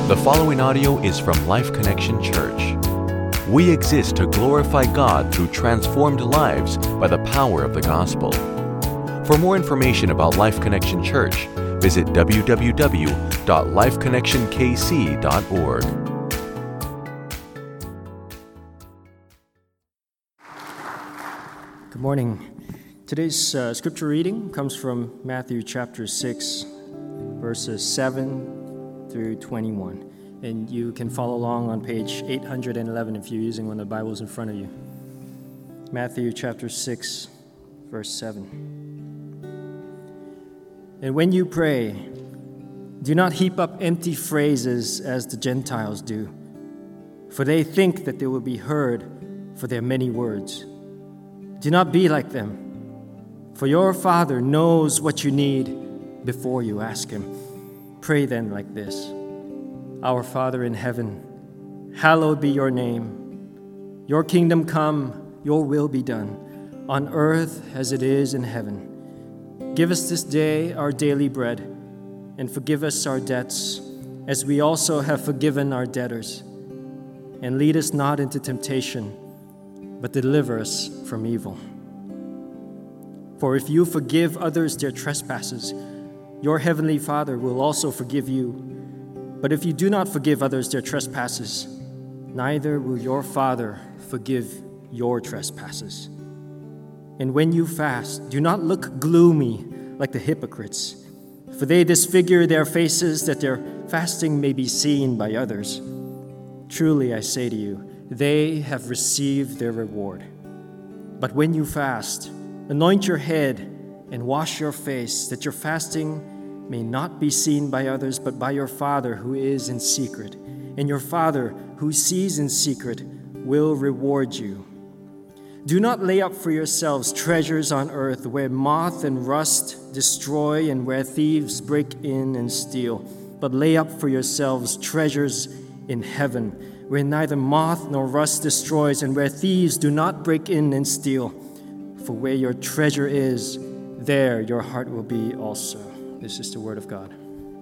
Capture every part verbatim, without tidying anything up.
The following audio is from Life Connection Church. We exist to glorify God through transformed lives by the power of the gospel. For more information about Life Connection Church, visit w w w dot life connection k c dot org. Good morning. Today's uh, scripture reading comes from Matthew chapter six, verses seven through twenty-one. And you can follow along on page eight hundred eleven if you're using one of the Bibles in front of you. Matthew chapter six, verse seven. And when you pray, do not heap up empty phrases as the Gentiles do, for they think that they will be heard for their many words. Do not be like them, for your Father knows what you need before you ask Him. Pray then like this: Our Father in heaven, hallowed be your name. Your kingdom come, your will be done, on earth as it is in heaven. Give us this day our daily bread, and forgive us our debts, as we also have forgiven our debtors. And lead us not into temptation, but deliver us from evil. For if you forgive others their trespasses, your heavenly Father will also forgive you. But if you do not forgive others their trespasses, neither will your Father forgive your trespasses. And when you fast, do not look gloomy like the hypocrites, for they disfigure their faces that their fasting may be seen by others. Truly I say to you, they have received their reward. But when you fast, anoint your head and wash your face, that your fasting may not be seen by others, but by your Father who is in secret. And your Father who sees in secret will reward you. Do not lay up for yourselves treasures on earth, where moth and rust destroy and where thieves break in and steal, but lay up for yourselves treasures in heaven, where neither moth nor rust destroys, and where thieves do not break in and steal. For where your treasure is, there your heart will be also. This is the word of God.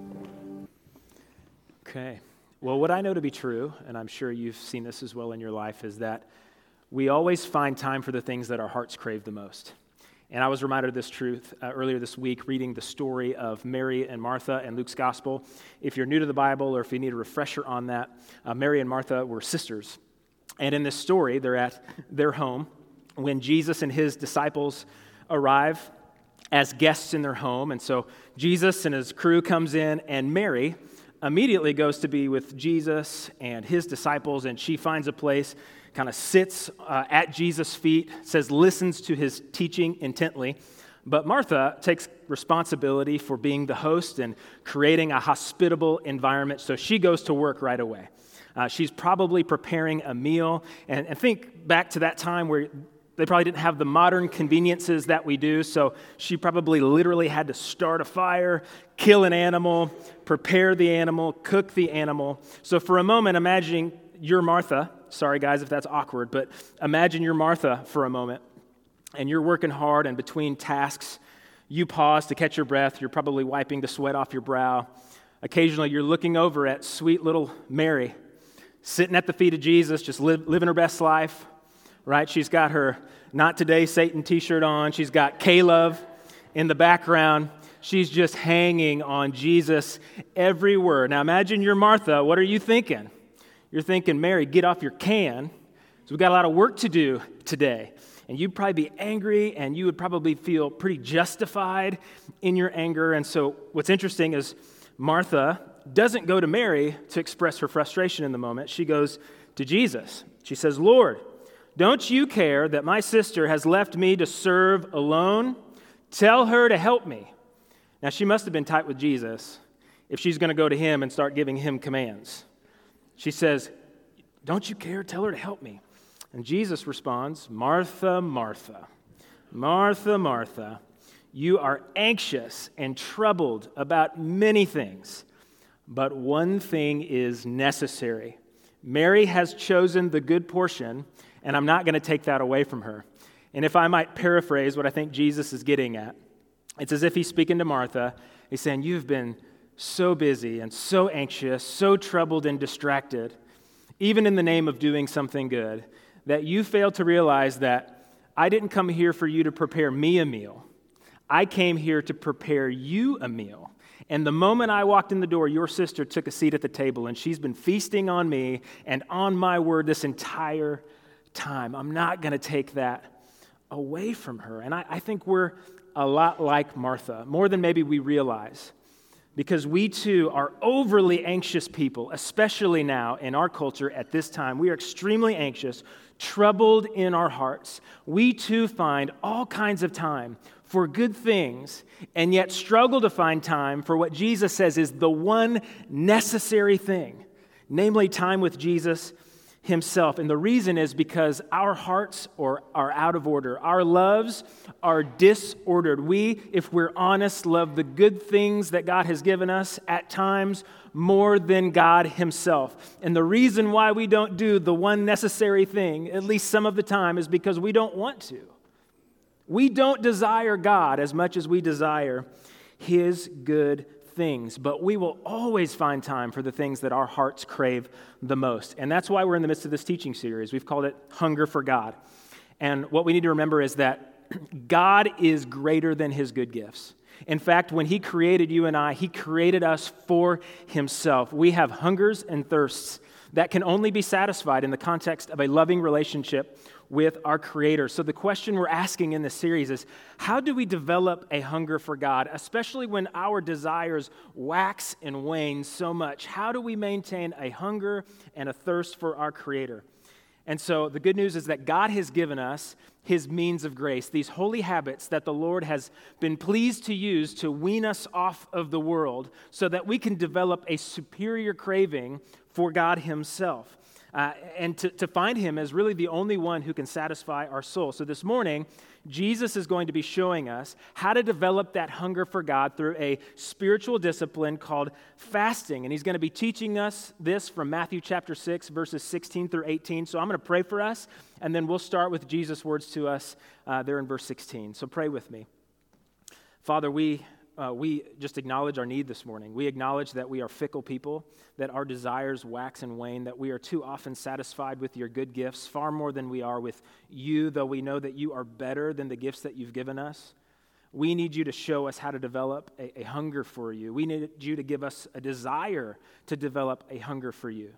Okay. Well, what I know to be true, and I'm sure you've seen this as well in your life, is that we always find time for the things that our hearts crave the most. And I was reminded of this truth uh, earlier this week reading the story of Mary and Martha in Luke's gospel. If you're new to the Bible or if you need a refresher on that, uh, Mary and Martha were sisters. And in this story, they're at their home when Jesus and his disciples arrive as guests in their home. And so Jesus and his crew comes in, and Mary immediately goes to be with Jesus and his disciples, and she finds a place, kind of sits uh, at Jesus' feet, says listens to his teaching intently. But Martha takes responsibility for being the host and creating a hospitable environment, so she goes to work right away. Uh, she's probably preparing a meal, and, and think back to that time where they probably didn't have the modern conveniences that we do, so she probably literally had to start a fire, kill an animal, prepare the animal, cook the animal. So for a moment, imagining you're Martha. Sorry, guys, if that's awkward, but imagine you're Martha for a moment, and you're working hard, and between tasks, you pause to catch your breath. You're probably wiping the sweat off your brow. Occasionally, you're looking over at sweet little Mary, sitting at the feet of Jesus, just live, living her best life, right? She's got her Not Today Satan t-shirt on. She's got K-Love in the background. She's just hanging on Jesus every word. Now, imagine you're Martha. What are you thinking? You're thinking, Mary, get off your can. So we've got a lot of work to do today. And you'd probably be angry, and you would probably feel pretty justified in your anger. And so what's interesting is Martha doesn't go to Mary to express her frustration in the moment. She goes to Jesus. She says, Lord, don't you care that my sister has left me to serve alone? Tell her to help me. Now, she must have been tight with Jesus if she's going to go to him and start giving him commands. She says, don't you care? Tell her to help me. And Jesus responds, Martha, Martha, Martha, Martha, you are anxious and troubled about many things, but one thing is necessary. Mary has chosen the good portion, and I'm not going to take that away from her. And if I might paraphrase what I think Jesus is getting at, it's as if he's speaking to Martha. He's saying, you've been so busy and so anxious, so troubled and distracted, even in the name of doing something good, that you fail to realize that I didn't come here for you to prepare me a meal. I came here to prepare you a meal. And the moment I walked in the door, your sister took a seat at the table, and she's been feasting on me and on my word this entire time. I'm not going to take that away from her. And I, I think we're a lot like Martha, more than maybe we realize, because we too are overly anxious people, especially now in our culture at this time. We are extremely anxious, troubled in our hearts. We too find all kinds of time for good things, and yet struggle to find time for what Jesus says is the one necessary thing, namely time with Jesus himself. And the reason is because our hearts are, are out of order. Our loves are disordered. We, if we're honest, love the good things that God has given us at times more than God himself. And the reason why we don't do the one necessary thing, at least some of the time, is because we don't want to. We don't desire God as much as we desire his good things, but we will always find time for the things that our hearts crave the most. And that's why we're in the midst of this teaching series. We've called it Hunger for God. And what we need to remember is that God is greater than his good gifts. In fact, when he created you and I, he created us for himself. We have hungers and thirsts that can only be satisfied in the context of a loving relationship with our Creator. So the question we're asking in this series is, how do we develop a hunger for God, especially when our desires wax and wane so much? How do we maintain a hunger and a thirst for our Creator? And so the good news is that God has given us his means of grace, these holy habits that the Lord has been pleased to use to wean us off of the world so that we can develop a superior craving for God himself. Uh, and to, to find him as really the only one who can satisfy our soul. So this morning, Jesus is going to be showing us how to develop that hunger for God through a spiritual discipline called fasting. And he's going to be teaching us this from Matthew chapter six, verses sixteen through eighteen. So I'm going to pray for us, and then we'll start with Jesus' words to us uh, there in verse sixteen. So pray with me. Father, we... Uh, we just acknowledge our need this morning. We acknowledge that we are fickle people, that our desires wax and wane, that we are too often satisfied with your good gifts, far more than we are with you, though we know that you are better than the gifts that you've given us. We need you to show us how to develop a, a hunger for you. We need you to give us a desire to develop a hunger for you.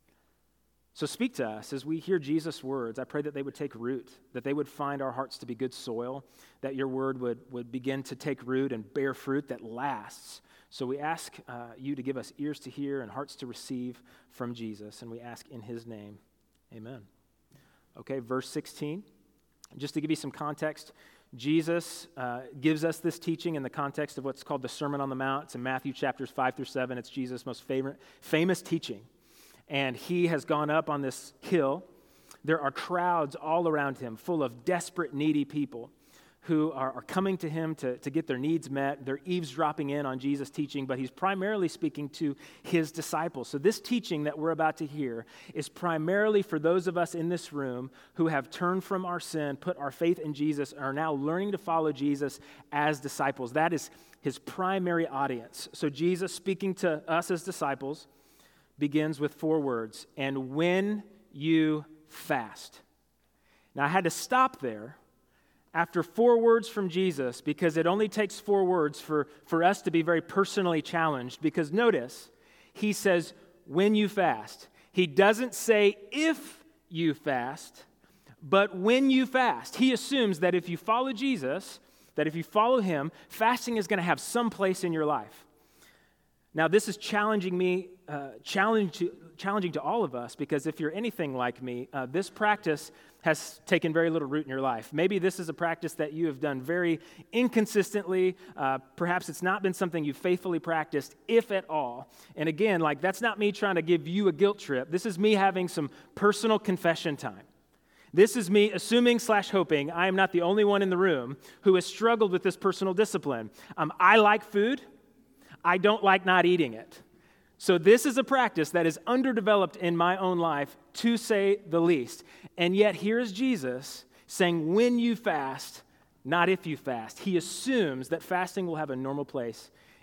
So speak to us as we hear Jesus' words. I pray that they would take root, that they would find our hearts to be good soil, that your word would, would begin to take root and bear fruit that lasts. So we ask uh, you to give us ears to hear and hearts to receive from Jesus, and we ask in his name, amen. Okay, verse sixteen. Just to give you some context, Jesus uh, gives us this teaching in the context of what's called the Sermon on the Mount. It's in Matthew chapters five through seven. It's Jesus' most favorite, famous teaching. And he has gone up on this hill. There are crowds all around him full of desperate, needy people who are, are coming to him to, to get their needs met. They're eavesdropping in on Jesus' teaching, but he's primarily speaking to his disciples. So this teaching that we're about to hear is primarily for those of us in this room who have turned from our sin, put our faith in Jesus, and are now learning to follow Jesus as disciples. That is his primary audience. So Jesus, speaking to us as disciples, begins with four words, and when you fast. Now, I had to stop there after four words from Jesus because it only takes four words for, for us to be very personally challenged, because notice, he says, when you fast. He doesn't say if you fast, but when you fast. He assumes that if you follow Jesus, that if you follow him, fasting is going to have some place in your life. Now, this is challenging me, uh, challenge to, challenging to all of us, because if you're anything like me, uh, this practice has taken very little root in your life. Maybe this is a practice that you have done very inconsistently. Uh, perhaps it's not been something you've faithfully practiced, if at all. And again, like that's not me trying to give you a guilt trip. This is me having some personal confession time. This is me assuming slash hoping I am not the only one in the room who has struggled with this personal discipline. Um, I like food. I don't like not eating it. So this is a practice that is underdeveloped in my own life, to say the least. And yet here's Jesus saying, when you fast, not if you fast. He assumes that fasting will have a normal place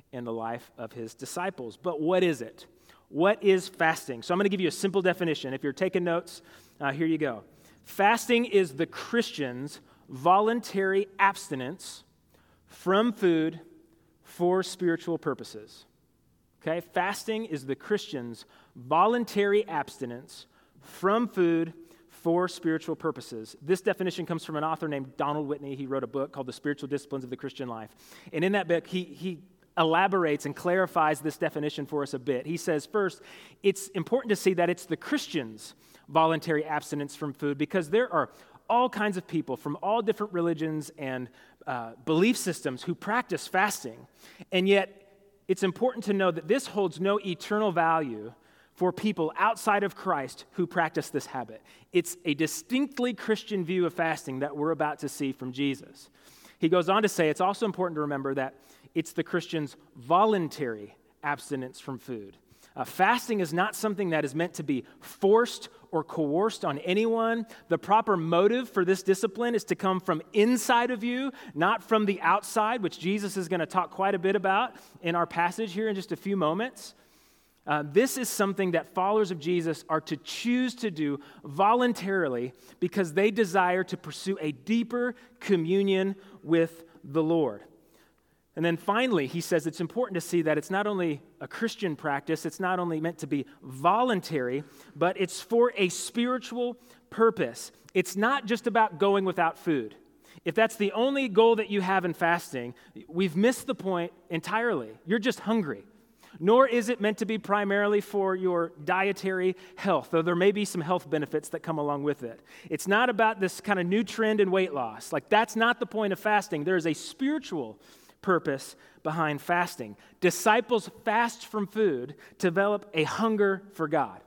in the life of his disciples. But what is it? What is fasting? So I'm going to give you a simple definition. If you're taking notes, uh, here you go. Fasting is the Christian's voluntary abstinence from food for spiritual purposes. Okay? Fasting is the Christian's voluntary abstinence from food for spiritual purposes. This definition comes from an author named Donald Whitney. He wrote a book called The Spiritual Disciplines of the Christian Life. And in that book, he, he elaborates and clarifies this definition for us a bit. He says, first, it's important to see that it's the Christian's voluntary abstinence from food, because there are all kinds of people from all different religions and uh, belief systems who practice fasting. And yet, it's important to know that this holds no eternal value for people outside of Christ who practice this habit. It's a distinctly Christian view of fasting that we're about to see from Jesus. He goes on to say it's also important to remember that it's the Christian's voluntary abstinence from food. Uh, fasting is not something that is meant to be forced or coerced on anyone. The proper motive for this discipline is to come from inside of you, not from the outside, which Jesus is going to talk quite a bit about in our passage here in just a few moments. Uh, this is something that followers of Jesus are to choose to do voluntarily because they desire to pursue a deeper communion with the Lord. And then finally, he says it's important to see that it's not only a Christian practice, it's not only meant to be voluntary, but it's for a spiritual purpose. It's not just about going without food. If that's the only goal that you have in fasting, we've missed the point entirely. You're just hungry. Nor is it meant to be primarily for your dietary health, though there may be some health benefits that come along with it. It's not about this kind of new trend in weight loss. Like, that's not the point of fasting. There is a spiritual purpose behind fasting. Disciples fast from food to develop a hunger for God.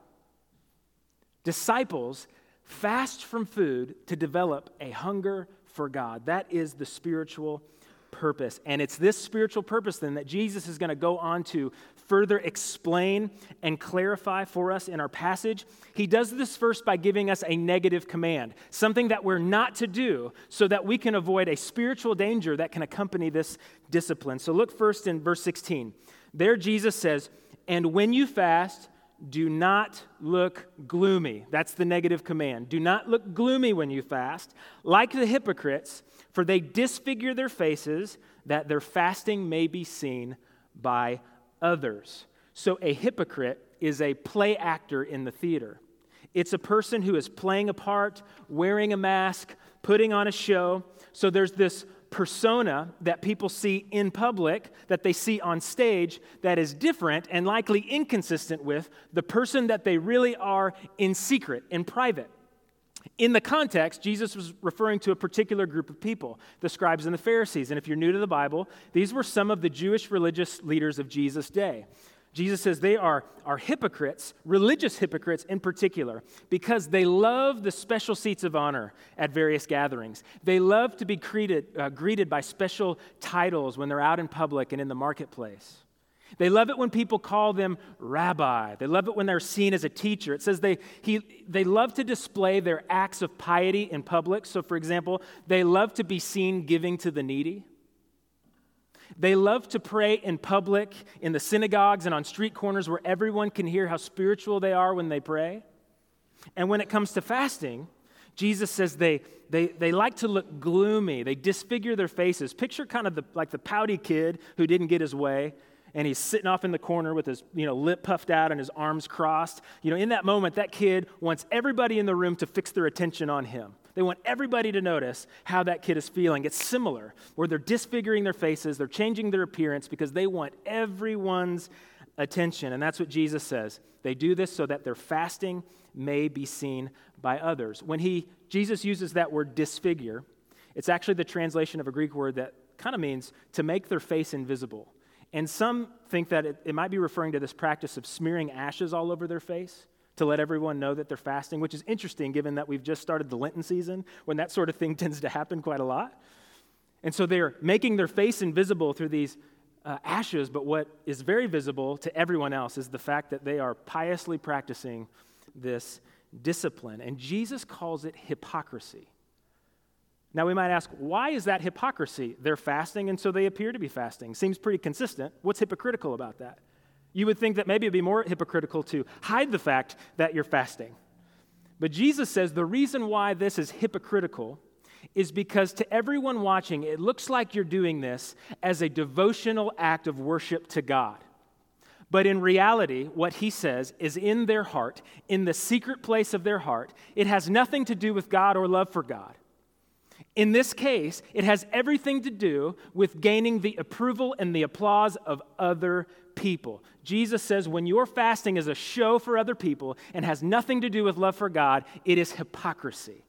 Disciples fast from food to develop a hunger for God. That is the spiritual purpose. And it's this spiritual purpose then that Jesus is going to go on to further explain and clarify for us in our passage. He does this first by giving us a negative command, something that we're not to do so that we can avoid a spiritual danger that can accompany this discipline. So look first in verse sixteen. There Jesus says, "And when you fast, do not look gloomy." That's the negative command. Do not look gloomy when you fast, like the hypocrites, for they disfigure their faces, that their fasting may be seen by others. So a hypocrite is a play actor in the theater. It's a person who is playing a part, wearing a mask, putting on a show. So there's this persona that people see in public, that they see on stage, that is different and likely inconsistent with the person that they really are in secret, in private. In the context, Jesus was referring to a particular group of people, the scribes and the Pharisees. And if you're new to the Bible, these were some of the Jewish religious leaders of Jesus' day. Jesus says they are, are hypocrites, religious hypocrites in particular, because they love the special seats of honor at various gatherings. They love to be greeted, uh, greeted by special titles when they're out in public and in the marketplace. They love it when people call them rabbi. They love it when they're seen as a teacher. It says they, he, they love to display their acts of piety in public. So, for example, they love to be seen giving to the needy. They love to pray in public, in the synagogues and on street corners where everyone can hear how spiritual they are when they pray. And when it comes to fasting, Jesus says they, they, they like to look gloomy. They disfigure their faces. Picture kind of the, like the pouty kid who didn't get his way, and he's sitting off in the corner with his, you know, lip puffed out and his arms crossed. You know, in that moment, that kid wants everybody in the room to fix their attention on him. They want everybody to notice how that kid is feeling. It's similar, where they're disfiguring their faces, they're changing their appearance because they want everyone's attention. And that's what Jesus says. They do this so that their fasting may be seen by others. When he, Jesus uses that word disfigure, it's actually the translation of a Greek word that kind of means to make their face invisible. And some think that it, it might be referring to this practice of smearing ashes all over their face to let everyone know that they're fasting, which is interesting given that we've just started the Lenten season when that sort of thing tends to happen quite a lot. And so they're making their face invisible through these uh, ashes, but what is very visible to everyone else is the fact that they are piously practicing this discipline. And Jesus calls it hypocrisy. Now we might ask, why is that hypocrisy? They're fasting, and so they appear to be fasting. Seems pretty consistent. What's hypocritical about that? You would think that maybe it'd be more hypocritical to hide the fact that you're fasting. But Jesus says the reason why this is hypocritical is because to everyone watching, it looks like you're doing this as a devotional act of worship to God. But in reality, what he says is in their heart, in the secret place of their heart, it has nothing to do with God or love for God. In this case, it has everything to do with gaining the approval and the applause of other people. Jesus says when your fasting is a show for other people and has nothing to do with love for God, it is hypocrisy.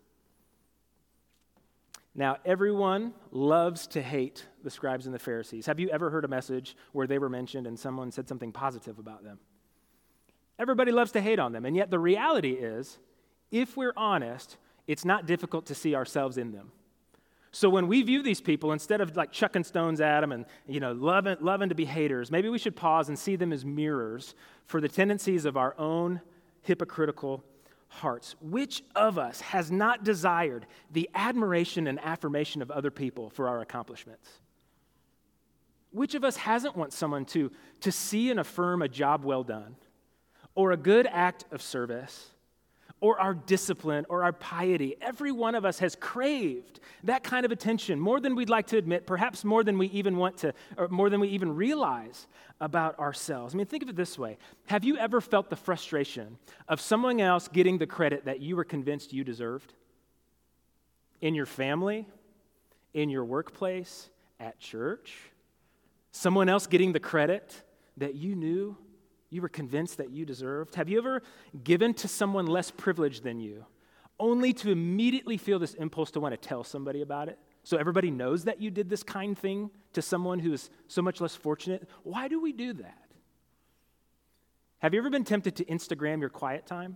Now, everyone loves to hate the scribes and the Pharisees. Have you ever heard a message where they were mentioned and someone said something positive about them? Everybody loves to hate on them, and yet the reality is, if we're honest, it's not difficult to see ourselves in them. So when we view these people, instead of like chucking stones at them and, you know, loving, loving to be haters, maybe we should pause and see them as mirrors for the tendencies of our own hypocritical hearts. Which of us has not desired the admiration and affirmation of other people for our accomplishments? Which of us hasn't want someone to, to see and affirm a job well done, or a good act of service, or our discipline, or our piety? Every one of us has craved that kind of attention more than we'd like to admit, perhaps more than we even want to, or more than we even realize about ourselves. I mean, think of it this way. Have you ever felt the frustration of someone else getting the credit that you were convinced you deserved? In your family, in your workplace, at church? Someone else getting the credit that you knew you were convinced that you deserved? Have you ever given to someone less privileged than you, only to immediately feel this impulse to want to tell somebody about it? So everybody knows that you did this kind thing to someone who is so much less fortunate? Why do we do that? Have you ever been tempted to Instagram your quiet time?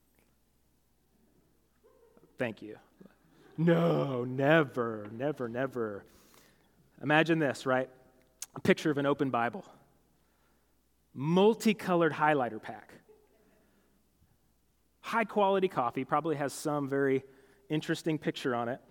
Thank you. No, never, never, never. Imagine this, right? A picture of an open Bible. Multicolored highlighter pack. High quality coffee, probably has some very interesting picture on it.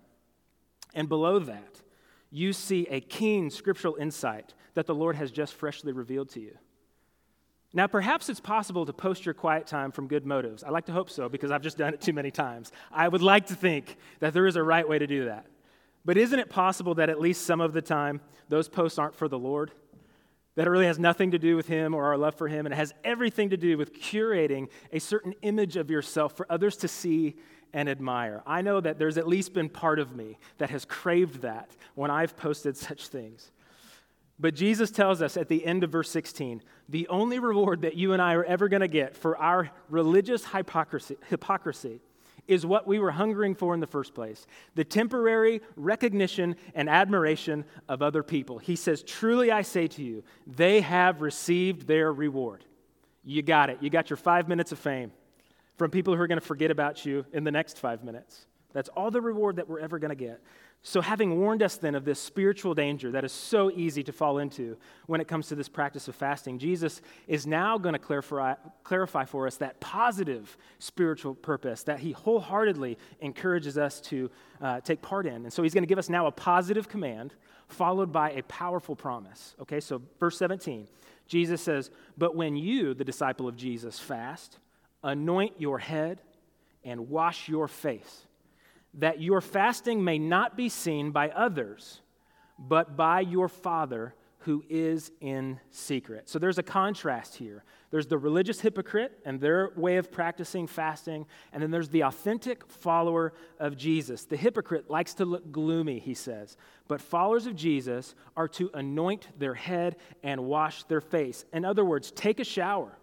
And below that, you see a keen scriptural insight that the Lord has just freshly revealed to you. Now, perhaps it's possible to post your quiet time from good motives. I like to hope so, because I've just done it too many times. I would like to think that there is a right way to do that. But isn't it possible that at least some of the time, those posts aren't for the Lord? That it really has nothing to do with Him or our love for Him, and it has everything to do with curating a certain image of yourself for others to see and admire. I know that there's at least been part of me that has craved that when I've posted such things. But Jesus tells us at the end of verse sixteen, the only reward that you and I are ever going to get for our religious hypocrisy, hypocrisy is what we were hungering for in the first place, the temporary recognition and admiration of other people. He says, truly I say to you, they have received their reward. You got it. You got your five minutes of fame from people who are going to forget about you in the next five minutes. That's all the reward that we're ever going to get. So having warned us then of this spiritual danger that is so easy to fall into when it comes to this practice of fasting, Jesus is now going to clarify, clarify for us that positive spiritual purpose that he wholeheartedly encourages us to uh, take part in. And so he's going to give us now a positive command followed by a powerful promise. Okay, so verse seventeen, Jesus says, but when you, the disciple of Jesus, fast, anoint your head and wash your face, that your fasting may not be seen by others, but by your Father who is in secret. So there's a contrast here. There's the religious hypocrite and their way of practicing fasting, and then there's the authentic follower of Jesus. The hypocrite likes to look gloomy, he says, but followers of Jesus are to anoint their head and wash their face. In other words, take a shower,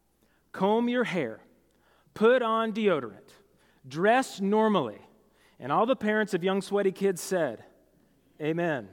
comb your hair, put on deodorant, dress normally. And all the parents of young sweaty kids said, amen.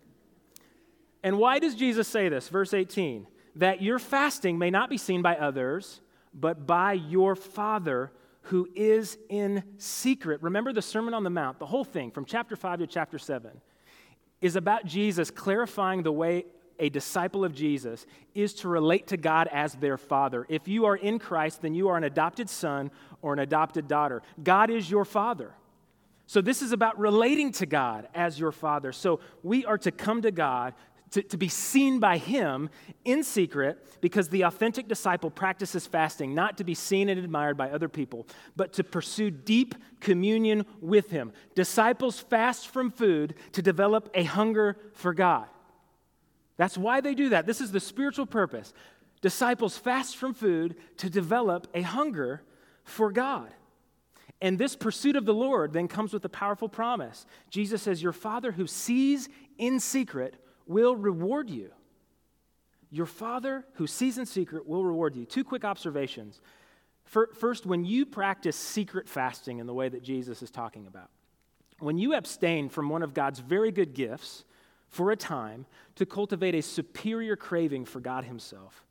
And why does Jesus say this? Verse eighteen, that your fasting may not be seen by others, but by your Father who is in secret. Remember the Sermon on the Mount, the whole thing from chapter five to chapter seven is about Jesus clarifying the way a disciple of Jesus is to relate to God as their Father. If you are in Christ, then you are an adopted son or an adopted daughter. God is your Father. So this is about relating to God as your Father. So we are to come to God, to, to be seen by Him in secret, because the authentic disciple practices fasting, not to be seen and admired by other people, but to pursue deep communion with Him. Disciples fast from food to develop a hunger for God. That's why they do that. This is the spiritual purpose. Disciples fast from food to develop a hunger for God. And this pursuit of the Lord then comes with a powerful promise. Jesus says, your Father who sees in secret will reward you. Your Father who sees in secret will reward you. Two quick observations. First, when you practice secret fasting in the way that Jesus is talking about, when you abstain from one of God's very good gifts for a time to cultivate a superior craving for God Himself,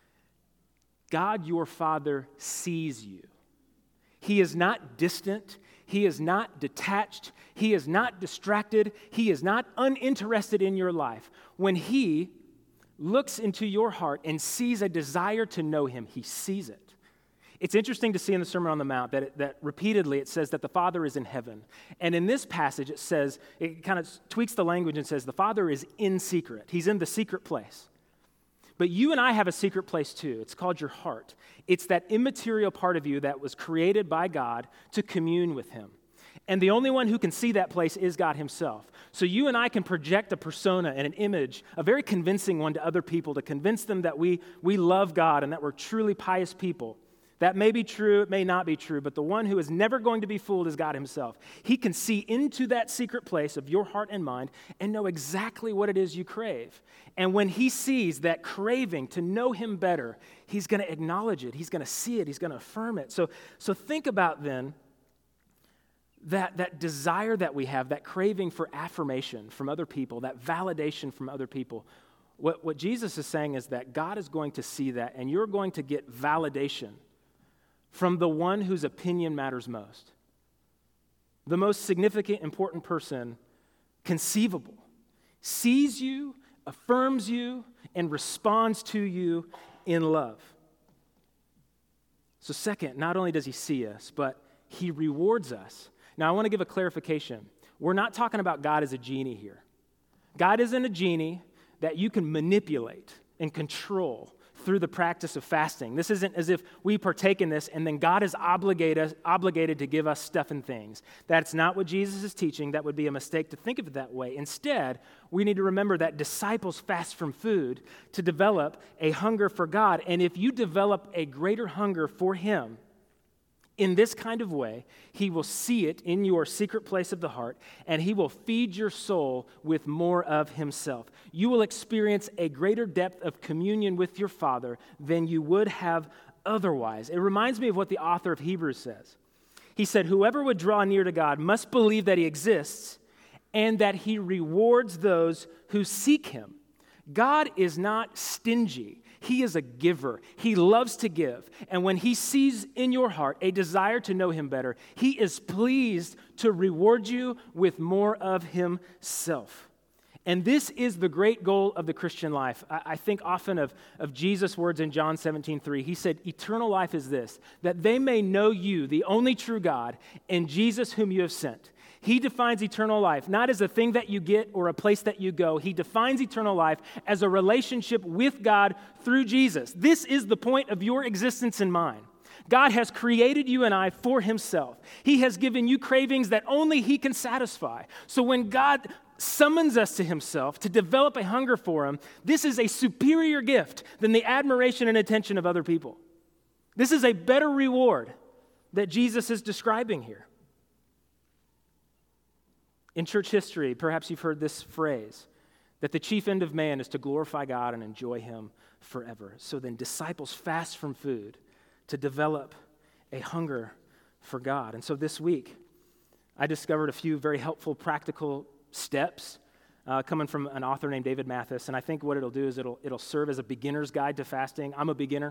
God, your Father, sees you. He is not distant. He is not detached. He is not distracted. He is not uninterested in your life. When He looks into your heart and sees a desire to know Him, He sees it. It's interesting to see in the Sermon on the Mount that, it, that repeatedly it says that the Father is in heaven. And in this passage it says, it kind of tweaks the language and says the Father is in secret. He's in the secret place. But you and I have a secret place too. It's called your heart. It's that immaterial part of you that was created by God to commune with Him. And the only one who can see that place is God Himself. So you and I can project a persona and an image, a very convincing one to other people, to convince them that we, we love God and that we're truly pious people. That may be true, it may not be true, but the one who is never going to be fooled is God Himself. He can see into that secret place of your heart and mind and know exactly what it is you crave. And when He sees that craving to know Him better, He's going to acknowledge it. He's going to see it. He's going to affirm it. So, so think about then that, that desire that we have, that craving for affirmation from other people, that validation from other people. What, what Jesus is saying is that God is going to see that, and you're going to get validation from the one whose opinion matters most. The most significant, important person conceivable sees you, affirms you, and responds to you in love. So second, not only does He see us, but He rewards us. Now I want to give a clarification. We're not talking about God as a genie here. God isn't a genie that you can manipulate and control through the practice of fasting. This isn't as if we partake in this and then God is obligated, obligated to give us stuff and things. That's not what Jesus is teaching. That would be a mistake to think of it that way. Instead, we need to remember that disciples fast from food to develop a hunger for God. And if you develop a greater hunger for Him in this kind of way, He will see it in your secret place of the heart, and He will feed your soul with more of Himself. You will experience a greater depth of communion with your Father than you would have otherwise. It reminds me of what the author of Hebrews says. He said, whoever would draw near to God must believe that He exists and that He rewards those who seek Him. God is not stingy. He is a giver. He loves to give. And when He sees in your heart a desire to know Him better, He is pleased to reward you with more of Himself. And this is the great goal of the Christian life. I, I think often of, of Jesus' words in John seventeen three. He said, eternal life is this, that they may know you, the only true God, and Jesus whom you have sent. He defines eternal life not as a thing that you get or a place that you go. He defines eternal life as a relationship with God through Jesus. This is the point of your existence and mine. God has created you and I for Himself. He has given you cravings that only He can satisfy. So when God summons us to Himself to develop a hunger for Him, this is a superior gift than the admiration and attention of other people. This is a better reward that Jesus is describing here. In church history, perhaps you've heard this phrase, that the chief end of man is to glorify God and enjoy Him forever. So then disciples fast from food to develop a hunger for God. And so this week, I discovered a few very helpful practical steps uh, coming from an author named David Mathis. And I think what it'll do is it'll, it'll serve as a beginner's guide to fasting. I'm a beginner.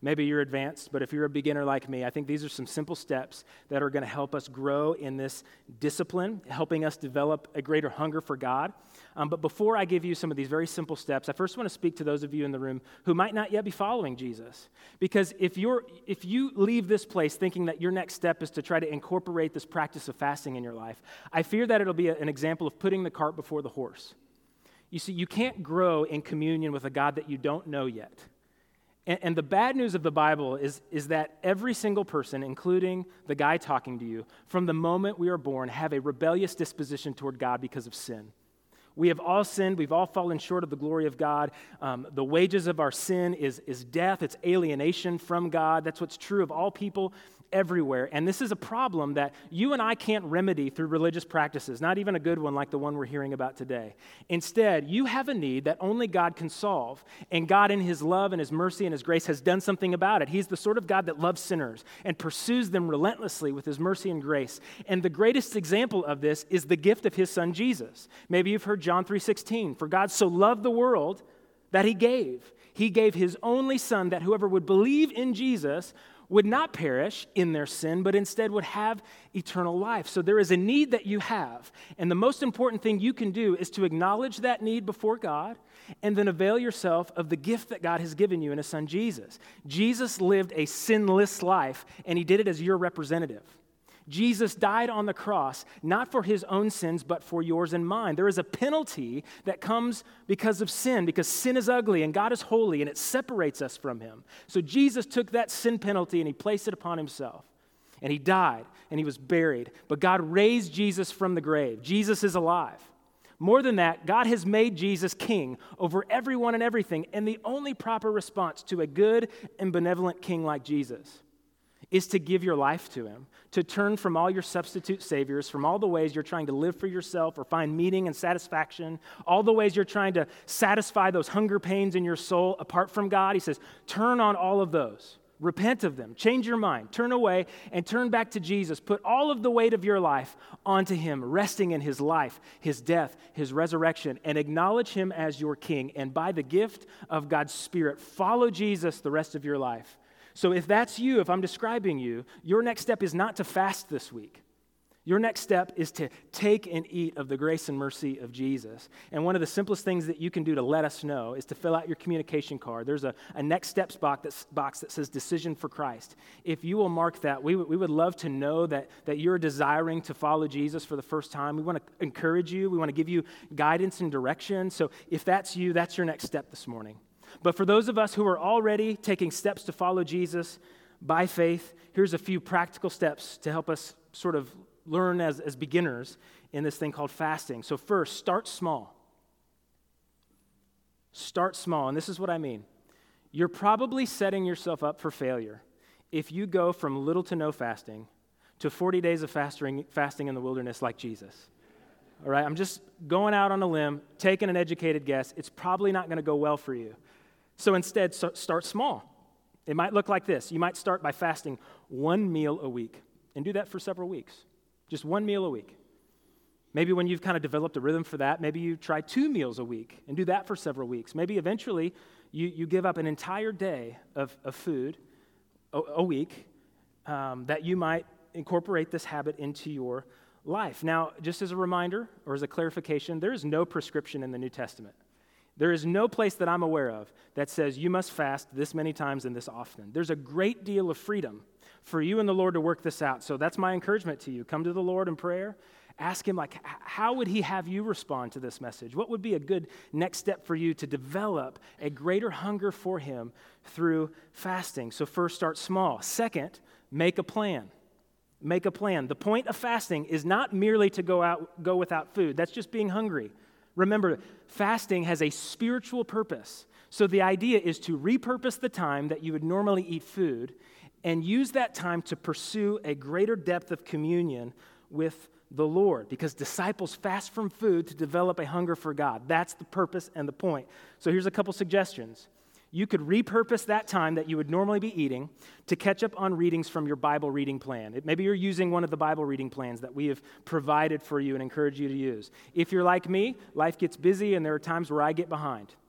Maybe you're advanced, but if you're a beginner like me, I think these are some simple steps that are going to help us grow in this discipline, helping us develop a greater hunger for God. Um, but before I give you some of these very simple steps, I first want to speak to those of you in the room who might not yet be following Jesus. Because if you're if you leave this place thinking that your next step is to try to incorporate this practice of fasting in your life, I fear that it'll be a, an example of putting the cart before the horse. You see, you can't grow in communion with a God that you don't know yet. And, and the bad news of the Bible is, is that every single person, including the guy talking to you, from the moment we are born, have a rebellious disposition toward God because of sin. We have all sinned. We've all fallen short of the glory of God. Um, the wages of our sin is, is death. It's alienation from God. That's what's true of all people everywhere. And this is a problem that you and I can't remedy through religious practices, not even a good one like the one we're hearing about today. Instead, you have a need that only God can solve. And God, in his love and his mercy and his grace, has done something about it. He's the sort of God that loves sinners and pursues them relentlessly with his mercy and grace. And the greatest example of this is the gift of his son, Jesus. Maybe you've heard John three sixteen, for God so loved the world that he gave. He gave his only son that whoever would believe in Jesus would not perish in their sin, but instead would have eternal life. So there is a need that you have. And the most important thing you can do is to acknowledge that need before God and then avail yourself of the gift that God has given you in his son Jesus. Jesus lived a sinless life, and he did it as your representative. Jesus died on the cross, not for his own sins, but for yours and mine. There is a penalty that comes because of sin, because sin is ugly and God is holy and it separates us from him. So Jesus took that sin penalty and he placed it upon himself. And he died and he was buried. But God raised Jesus from the grave. Jesus is alive. More than that, God has made Jesus king over everyone and everything. And the only proper response to a good and benevolent king like Jesus is to give your life to him, to turn from all your substitute saviors, from all the ways you're trying to live for yourself or find meaning and satisfaction, all the ways you're trying to satisfy those hunger pains in your soul apart from God. He says, turn on all of those. Repent of them. Change your mind. Turn away and turn back to Jesus. Put all of the weight of your life onto him, resting in his life, his death, his resurrection, and acknowledge him as your king. And by the gift of God's Spirit, follow Jesus the rest of your life. So if that's you, if I'm describing you, your next step is not to fast this week. Your next step is to take and eat of the grace and mercy of Jesus. And one of the simplest things that you can do to let us know is to fill out your communication card. There's a, a next steps box, that's, box that says Decision for Christ. If you will mark that, we, w- we would love to know that, that you're desiring to follow Jesus for the first time. We want to encourage you. We want to give you guidance and direction. So if that's you, that's your next step this morning. But for those of us who are already taking steps to follow Jesus by faith, here's a few practical steps to help us sort of learn as, as beginners in this thing called fasting. So first, start small. Start small, and this is what I mean. You're probably setting yourself up for failure if you go from little to no fasting to forty days of fasting, fasting in the wilderness like Jesus. All right, I'm just going out on a limb, taking an educated guess. It's probably not going to go well for you. So instead, start small. It might look like this. You might start by fasting one meal a week and do that for several weeks. Just one meal a week. Maybe when you've kind of developed a rhythm for that, maybe you try two meals a week and do that for several weeks. Maybe eventually you, you give up an entire day of, of food a, a week um, that you might incorporate this habit into your life. Now, just as a reminder or as a clarification, there is no prescription in the New Testament. There is no place that I'm aware of that says you must fast this many times and this often. There's a great deal of freedom for you and the Lord to work this out. So that's my encouragement to you. Come to the Lord in prayer. Ask him, like, how would he have you respond to this message? What would be a good next step for you to develop a greater hunger for him through fasting? So first, start small. Second, make a plan. Make a plan. The point of fasting is not merely to go out, go without food. That's just being hungry. Remember, fasting has a spiritual purpose. So the idea is to repurpose the time that you would normally eat food and use that time to pursue a greater depth of communion with the Lord, because disciples fast from food to develop a hunger for God. That's the purpose and the point. So here's a couple suggestions. You could repurpose that time that you would normally be eating to catch up on readings from your Bible reading plan. Maybe you're using one of the Bible reading plans that we have provided for you and encourage you to use. If you're like me, life gets busy and there are times where I get behind.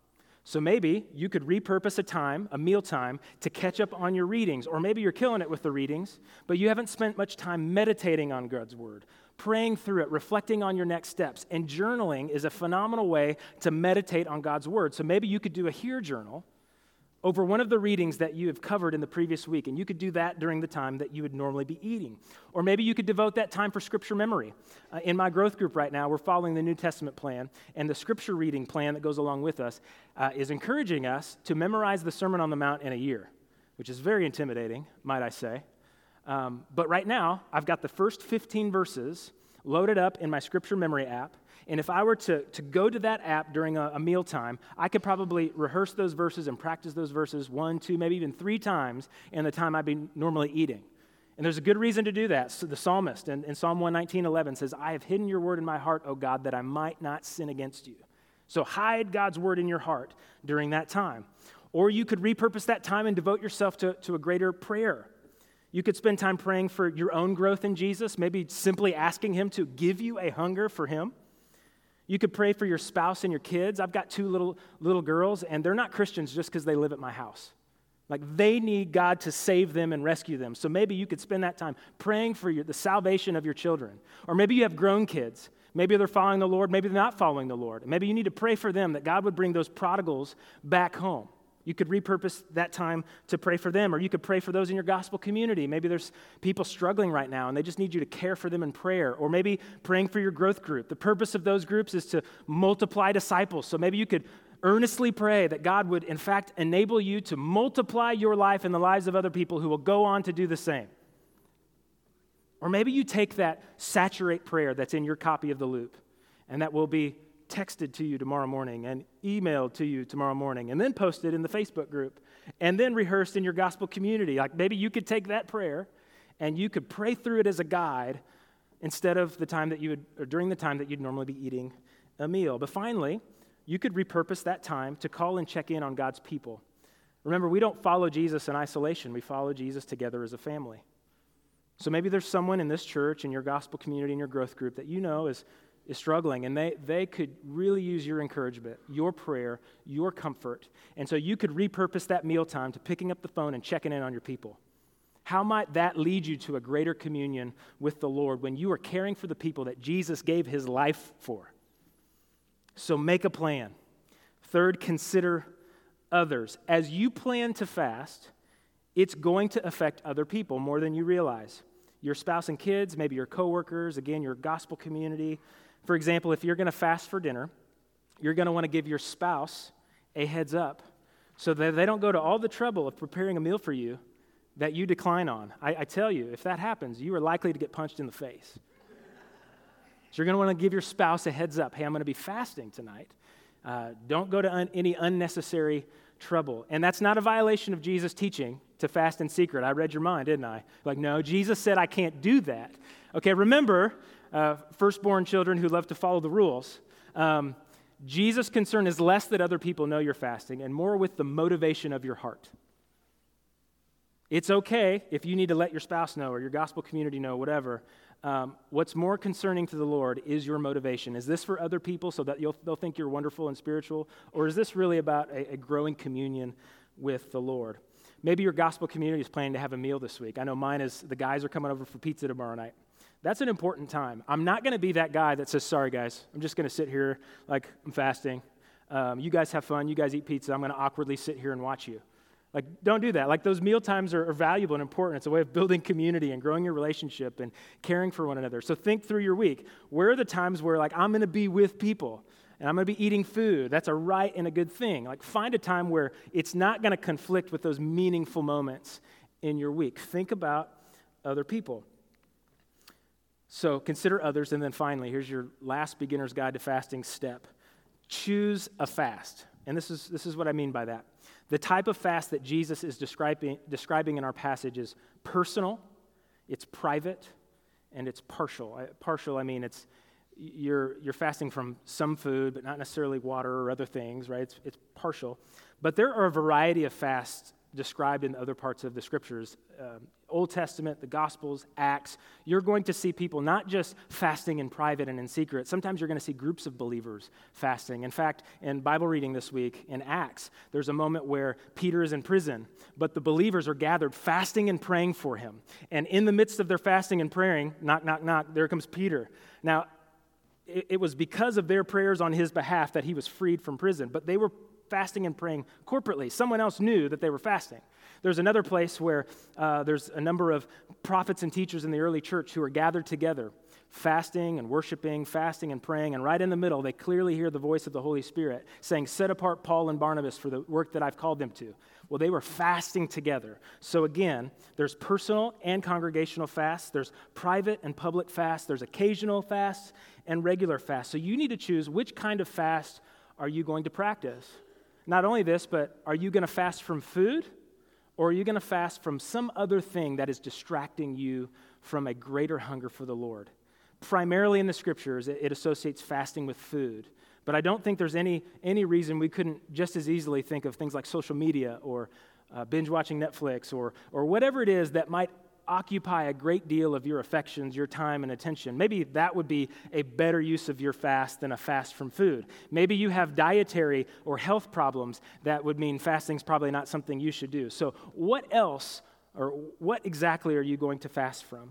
So maybe you could repurpose a time, a meal time, to catch up on your readings. Or maybe you're killing it with the readings, but you haven't spent much time meditating on God's word, praying through it, reflecting on your next steps. And journaling is a phenomenal way to meditate on God's word. So maybe you could do a hear journal over one of the readings that you have covered in the previous week, and you could do that during the time that you would normally be eating. Or maybe you could devote that time for scripture memory. Uh, in my growth group right now, we're following the New Testament plan, and the scripture reading plan that goes along with us uh, is encouraging us to memorize the Sermon on the Mount in a year, which is very intimidating, might I say. Um, but right now, I've got the first fifteen verses loaded up in my scripture memory app. And if I were to, to go to that app during a, a meal time, I could probably rehearse those verses and practice those verses one, two, maybe even three times in the time I'd be normally eating. And there's a good reason to do that. So the psalmist in, in Psalm one nineteen, eleven says, I have hidden your word in my heart, O God, that I might not sin against you. So hide God's word in your heart during that time. Or you could repurpose that time and devote yourself to, to a greater prayer. You could spend time praying for your own growth in Jesus, maybe simply asking him to give you a hunger for him. You could pray for your spouse and your kids. I've got two little little girls, and they're not Christians just because they live at my house. Like, they need God to save them and rescue them. So maybe you could spend that time praying for your, the salvation of your children. Or maybe you have grown kids. Maybe they're following the Lord. Maybe they're not following the Lord. Maybe you need to pray for them that God would bring those prodigals back home. You could repurpose that time to pray for them, or you could pray for those in your gospel community. Maybe there's people struggling right now, and they just need you to care for them in prayer, or maybe praying for your growth group. The purpose of those groups is to multiply disciples, so maybe you could earnestly pray that God would, in fact, enable you to multiply your life and the lives of other people who will go on to do the same. Or maybe you take that saturate prayer that's in your copy of the Loop, and that will be texted to you tomorrow morning and emailed to you tomorrow morning and then posted in the Facebook group and then rehearsed in your gospel community. Like, maybe you could take that prayer and you could pray through it as a guide instead of the time that you would, or during the time that you'd normally be eating a meal. But finally, you could repurpose that time to call and check in on God's people. Remember, we don't follow Jesus in isolation. We follow Jesus together as a family. So maybe there's someone in this church, in your gospel community, in your growth group that you know is is struggling, and they, they could really use your encouragement, your prayer, your comfort. And so you could repurpose that mealtime to picking up the phone and checking in on your people. How might that lead you to a greater communion with the Lord when you are caring for the people that Jesus gave his life for? So make a plan. Third, consider others. As you plan to fast, it's going to affect other people more than you realize. Your spouse and kids, maybe your coworkers, again, your gospel community. For example, if you're going to fast for dinner, you're going to want to give your spouse a heads up so that they don't go to all the trouble of preparing a meal for you that you decline on. I, I tell you, if that happens, you are likely to get punched in the face. So you're going to want to give your spouse a heads up. Hey, I'm going to be fasting tonight. Uh, don't go to un- any unnecessary trouble. And that's not a violation of Jesus' teaching to fast in secret. I read your mind, didn't I? Like, no, Jesus said I can't do that. Okay, remember, uh, firstborn children who love to follow the rules. Um, Jesus' concern is less that other people know you're fasting and more with the motivation of your heart. It's okay if you need to let your spouse know or your gospel community know, whatever. Um, what's more concerning to the Lord is your motivation. Is this for other people so that you'll, they'll think you're wonderful and spiritual? Or is this really about a, a growing communion with the Lord? Maybe your gospel community is planning to have a meal this week. I know mine is the guys are coming over for pizza tomorrow night. That's an important time. I'm not going to be that guy that says, sorry, guys, I'm just going to sit here like I'm fasting. Um, you guys have fun. You guys eat pizza. I'm going to awkwardly sit here and watch you. Like, don't do that. Like, those meal times are, are valuable and important. It's a way of building community and growing your relationship and caring for one another. So think through your week. Where are the times where, like, I'm going to be with people and I'm going to be eating food? That's a right and a good thing. Like, find a time where it's not going to conflict with those meaningful moments in your week. Think about other people. So consider others, and then finally, here's your last beginner's guide to fasting step. Choose a fast. And this is this is what I mean by that. The type of fast that Jesus is describing, describing in our passage is personal, it's private, and it's partial. I, partial, I mean, it's you're you're fasting from some food, but not necessarily water or other things, right? It's, it's partial. But there are a variety of fasts described in other parts of the scriptures, um, Old Testament, the Gospels, Acts, you're going to see people not just fasting in private and in secret. Sometimes you're going to see groups of believers fasting. In fact, in Bible reading this week, in Acts, there's a moment where Peter is in prison, but the believers are gathered fasting and praying for him. And in the midst of their fasting and praying, knock, knock, knock, there comes Peter. Now, it, it was because of their prayers on his behalf that he was freed from prison, but they were fasting and praying corporately. Someone else knew that they were fasting. There's another place where uh, there's a number of prophets and teachers in the early church who are gathered together, fasting and worshiping, fasting and praying, and right in the middle, they clearly hear the voice of the Holy Spirit saying, set apart Paul and Barnabas for the work that I've called them to. Well, they were fasting together. So again, there's personal and congregational fasts. There's private and public fasts. There's occasional fasts and regular fasts. So you need to choose which kind of fast are you going to practice. Not only this, but are you going to fast from food, or are you going to fast from some other thing that is distracting you from a greater hunger for the Lord? Primarily in the scriptures, it, it associates fasting with food. But I don't think there's any, any reason we couldn't just as easily think of things like social media or uh, binge watching Netflix or, or whatever it is that might occupy a great deal of your affections, your time, and attention. Maybe that would be a better use of your fast than a fast from food. Maybe you have dietary or health problems that would mean fasting's probably not something you should do. So what else, or what exactly are you going to fast from?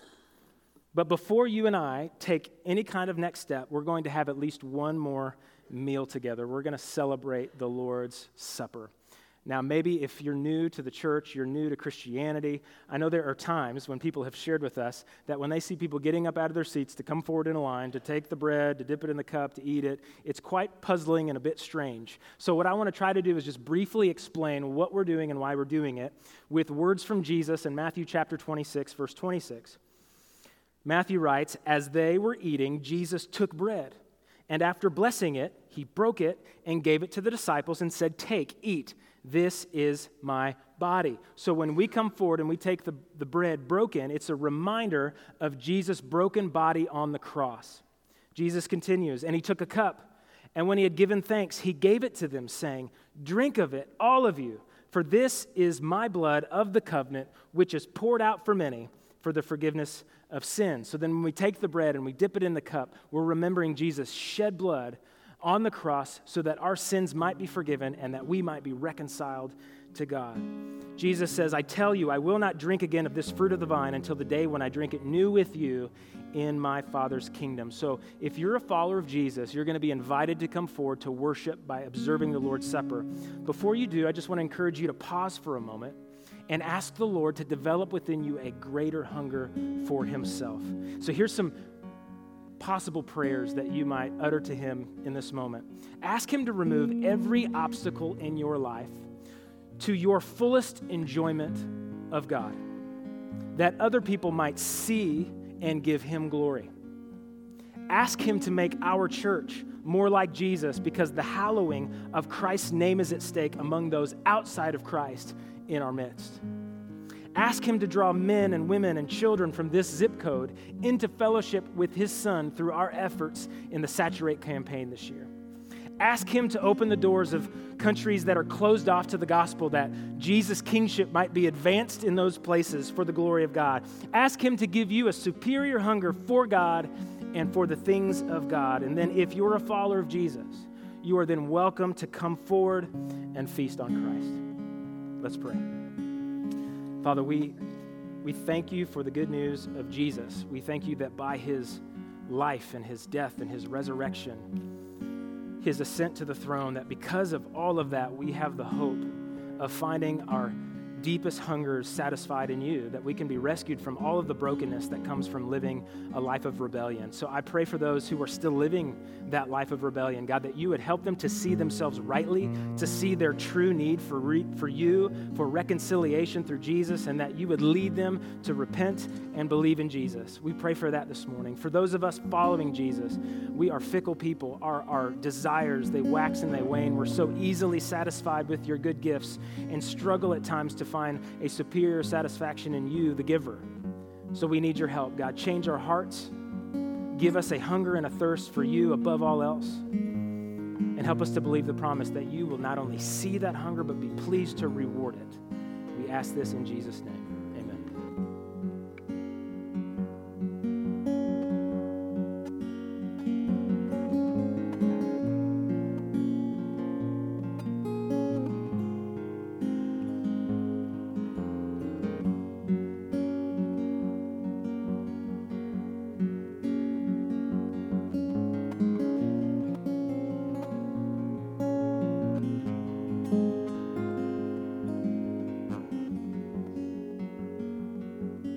But before you and I take any kind of next step, we're going to have at least one more meal together. We're going to celebrate the Lord's Supper. Now, maybe if you're new to the church, you're new to Christianity, I know there are times when people have shared with us that when they see people getting up out of their seats to come forward in a line, to take the bread, to dip it in the cup, to eat it, it's quite puzzling and a bit strange. So what I want to try to do is just briefly explain what we're doing and why we're doing it with words from Jesus in Matthew chapter twenty-six, verse twenty-six. Matthew writes, as they were eating, Jesus took bread, and after blessing it, he broke it and gave it to the disciples and said, take, eat. This is my body. So when we come forward and we take the, the bread broken, it's a reminder of Jesus' broken body on the cross. Jesus continues, and he took a cup, and when he had given thanks, he gave it to them, saying, drink of it, all of you, for this is my blood of the covenant, which is poured out for many for the forgiveness of sins. So then when we take the bread and we dip it in the cup, we're remembering Jesus shed blood on the cross so that our sins might be forgiven and that we might be reconciled to God. Jesus says, I tell you, I will not drink again of this fruit of the vine until the day when I drink it new with you in my Father's kingdom. So if you're a follower of Jesus, you're going to be invited to come forward to worship by observing the Lord's Supper. Before you do, I just want to encourage you to pause for a moment and ask the Lord to develop within you a greater hunger for himself. So here's some possible prayers that you might utter to him in this moment. Ask him to remove every obstacle in your life to your fullest enjoyment of God, that other people might see and give him glory. Ask him to make our church more like Jesus, because the hallowing of Christ's name is at stake among those outside of Christ in our midst. Ask him to draw men and women and children from this zip code into fellowship with his son through our efforts in the Saturate campaign this year. Ask him to open the doors of countries that are closed off to the gospel, that Jesus' kingship might be advanced in those places for the glory of God. Ask him to give you a superior hunger for God and for the things of God. And then if you're a follower of Jesus, you are then welcome to come forward and feast on Christ. Let's pray. Father, we, we thank you for the good news of Jesus. We thank you that by his life and his death and his resurrection, his ascent to the throne, that because of all of that, we have the hope of finding our deepest hungers satisfied in you, that we can be rescued from all of the brokenness that comes from living a life of rebellion. So I pray for those who are still living that life of rebellion, God, that you would help them to see themselves rightly, to see their true need for re- for you, for reconciliation through Jesus, and that you would lead them to repent and believe in Jesus. We pray for that this morning. For those of us following Jesus, we are fickle people. Our, our desires, they wax and they wane. We're so easily satisfied with your good gifts and struggle at times to find a superior satisfaction in you, the giver. So we need your help, God. Change our hearts. Give us a hunger and a thirst for you above all else. And help us to believe the promise that you will not only see that hunger, but be pleased to reward it. ask this in Jesus' name.